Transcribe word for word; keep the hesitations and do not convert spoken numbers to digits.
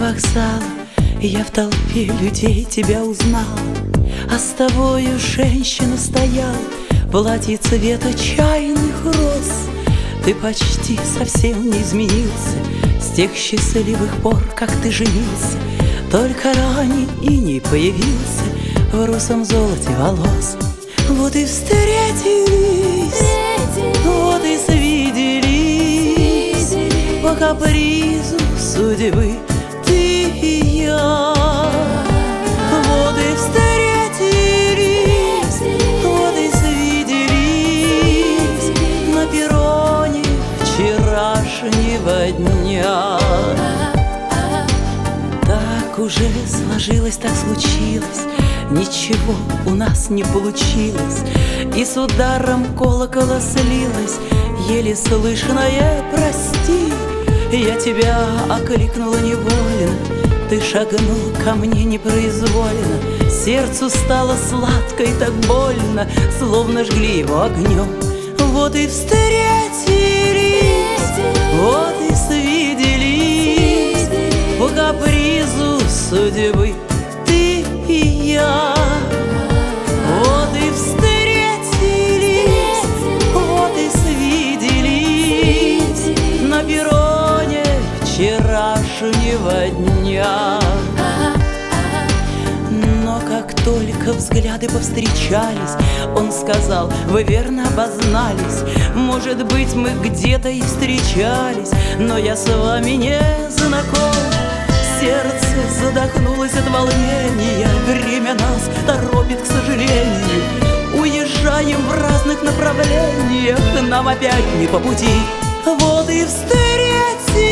вокзала я в толпе людей тебя узнал, а с тобою женщина стояла в платье цвета чайных роз. Ты почти совсем не изменился с тех счастливых пор, как ты женился, только ранее и не появился в русом золоте волос. Вот и встретились, вот и свиделись по капризу судьбы ты и я. Вот и встретились, вот и свиделись на перроне вчерашнего дня. Так уже сложилось, так случилось, ничего у нас не получилось, и с ударом колокола слилось еле слышное «прости». Я тебя окликнула невольно, ты шагнул ко мне непроизвольно, сердцу стало сладко и так больно, словно жгли его огнем. Вот и встретились, вот и свиделись по капризу судьбы ты и я. Вот и встретились, вот и свиделись на перроне вчерашнего дня. Но как только взгляды повстречались, он сказал: вы верно обознались. Может быть, мы где-то и встречались, но я с вами не знаком. Сердце задохнулось от волнения, время нас торопит, к сожалению. Уезжаем в разных направлениях, нам опять не по пути. Вот и встретились,